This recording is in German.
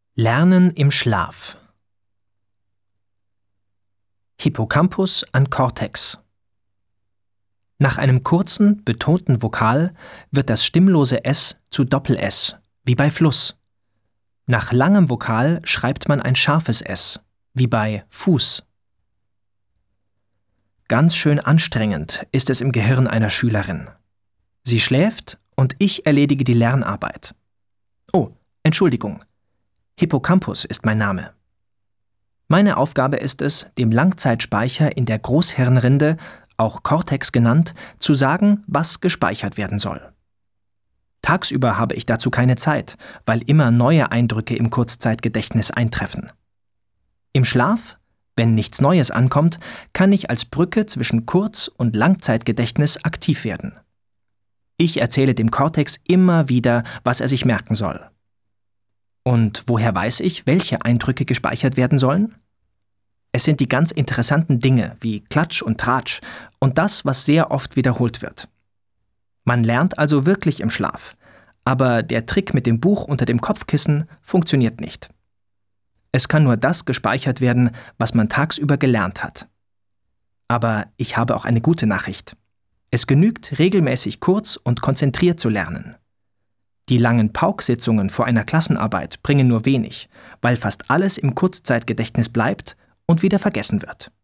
Lernen im Schlaf. Hippocampus an Cortex. Nach einem kurzen, betonten Vokal wird das stimmlose S zu Doppel-S, wie bei Fluss. Nach langem Vokal schreibt man ein scharfes S, wie bei Fuß. Ganz schön anstrengend ist es im Gehirn einer Schülerin. Sie schläft und ich erledige die Lernarbeit. Oh, Entschuldigung. Hippocampus ist mein Name. Meine Aufgabe ist es, dem Langzeitspeicher in der Großhirnrinde, auch Cortex genannt, zu sagen, was gespeichert werden soll. Tagsüber habe ich dazu keine Zeit, weil immer neue Eindrücke im Kurzzeitgedächtnis eintreffen. Im Schlaf, wenn nichts Neues ankommt, kann ich als Brücke zwischen Kurz- und Langzeitgedächtnis aktiv werden. Ich erzähle dem Cortex immer wieder, was er sich merken soll. Und woher weiß ich, welche Eindrücke gespeichert werden sollen? Es sind die ganz interessanten Dinge wie Klatsch und Tratsch und das, was sehr oft wiederholt wird. Man lernt also wirklich im Schlaf, aber der Trick mit dem Buch unter dem Kopfkissen funktioniert nicht. Es kann nur das gespeichert werden, was man tagsüber gelernt hat. Aber ich habe auch eine gute Nachricht. Es genügt, regelmäßig kurz und konzentriert zu lernen. Die langen Pauksitzungen vor einer Klassenarbeit bringen nur wenig, weil fast alles im Kurzzeitgedächtnis bleibt und wieder vergessen wird.